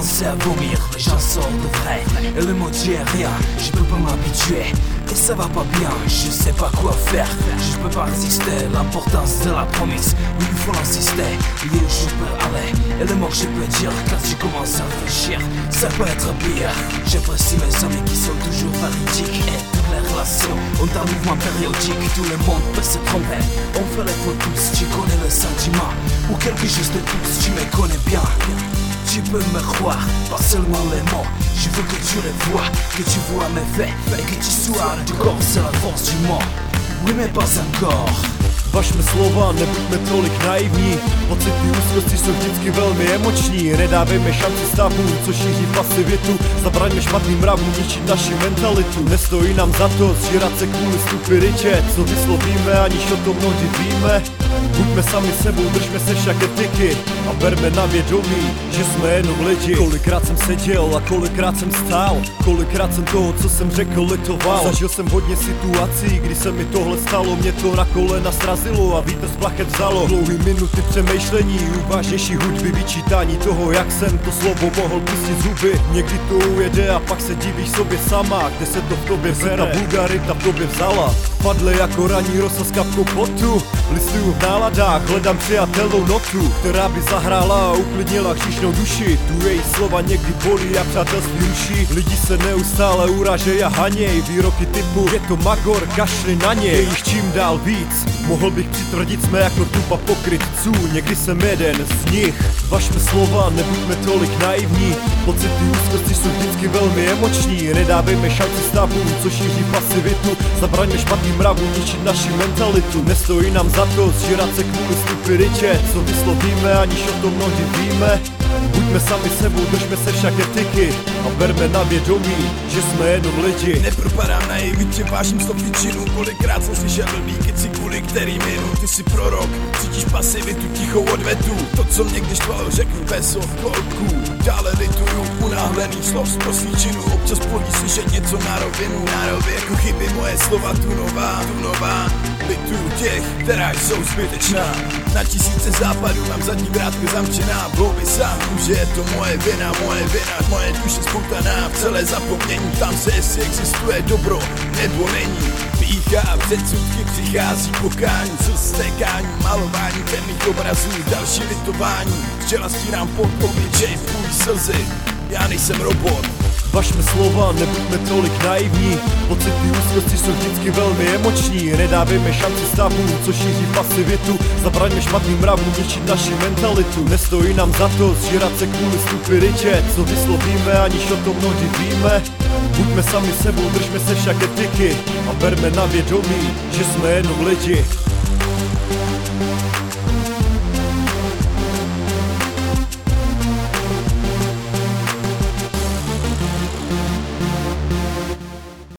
commencer à vomir. Les gens sortent de vrai et le mot dit rien. Je peux pas m'habituer et ça va pas bien. Je sais pas quoi faire, je peux pas résister. L'importance de la promesse, oui il faut l'insister. Il y a où je peux aller et le mot que je peux dire. Quand tu commences à réfléchir, ça peut être pire. J'apprécie mes amis qui sont toujours véridiques. Et toutes les relations ont un mouvement périodique. Tout le monde peut se tromper, on fait les fautes tous. Tu connais le sentiment ou quelque chose de plus, tu me connais bien. Tu peux me croire, pas seulement les mots. Je veux que tu les vois, que tu vois mes faits et que tu sois du corps, c'est la force du mot. Oui mais pas encore. Važme slova, nebuďme tolik naivní. Pocity úzkosti jsou vždycky velmi emoční. Nedávejme šanci stavům, co šíří pasivitu. Zabraňme špatným mravům ničit naši mentalitu. Nestojí nám za to zžírat se kvůli stupiditě. Co vyslovíme, aniž o tom mnohdy víme. Buďme sami sebou, držme se však etiky a berme na vědomí, že jsme jenom lidi. Kolikrát jsem seděl a kolikrát jsem stál, kolikrát jsem toho, co jsem řekl, litoval. Zažil jsem hodně situací, kdy se mi tohle stalo, mě to na kolena srazilo a vítr z plachet vzalo. Dlouhý minuty přemýšlení, vážnější hudby, vyčítání toho, jak jsem to slovo mohl pustit zuby. Někdy to ujede a pak se divíš sobě sama, kde se to v tobě bere. Ta vulgarita v tobě vzala, padle jako raní rosa s kapkou potu. Listuju v náladách, hledám přijatelnou notu, která by zahrála a uklidnila hříšnou duši. Tu její slova někdy bolí a přátelství ruší. Lidi se neustále urážej a haněj, výroky typu je to magor, kašli na něj. Je jich čím dál víc, mohl bych přitvrdit, jsme jako tupa pokrytců. Někdy jsem jeden z nich. Važme slova, nebuďme tolik naivní. Pocity úzkosti jsou vždycky velmi emoční. Nedávejme šanci stavům, co šíří pasivitu. Zabraňme špatným mravům ničit naši mentalitu. Nestojí nám za to zžírat se kvůli stupiditě. Co vyslovíme, aniž o tom mnohdy víme. Buďme sami sebou, držme se však etiky a berme na vědomí, že jsme jenom lidi. Nepropadám na jevitě, vážím stovky činů. Kolikrát jsem slyšel blbý keci, kvůli kterým jinu. Ty jsi prorok, cítíš pasivitu, tichou odvetu. To, co mě když chvalo, řeknu bez slov kolků. Dále lituju unáhlených slov z prostých činů. Občas plodí slyšet něco na rovinu. Jako chyby moje slova tu nová. Lituju těch, která jsou zbytečná. Na tisíce západů mám zadní vrátka zamčená. Blouby sám, že je to moje vina. Moje duše spoutaná v celé zapomnění. Tam se jestli existuje dobro, nebo není. Pýcha a předsudky přichází pokání. Stékání, malování temných obrazů. Další litování, včela stírám pod obličej, půj slzy. Já nejsem robot. Važme slova, nebuďme tolik naivní. Pocity úzkosti jsou vždycky velmi emoční. Nedávejme šanci stavům, co šíří pasivitu. Zabraňme špatným mravům ničit naši mentalitu. Nestojí nám za to zžírat se kvůli stupiditě. Co vyslovíme, aniž o tom mnohdy víme. Buďme sami sebou, držme se však etiky a berme na vědomí, že jsme jenom lidi.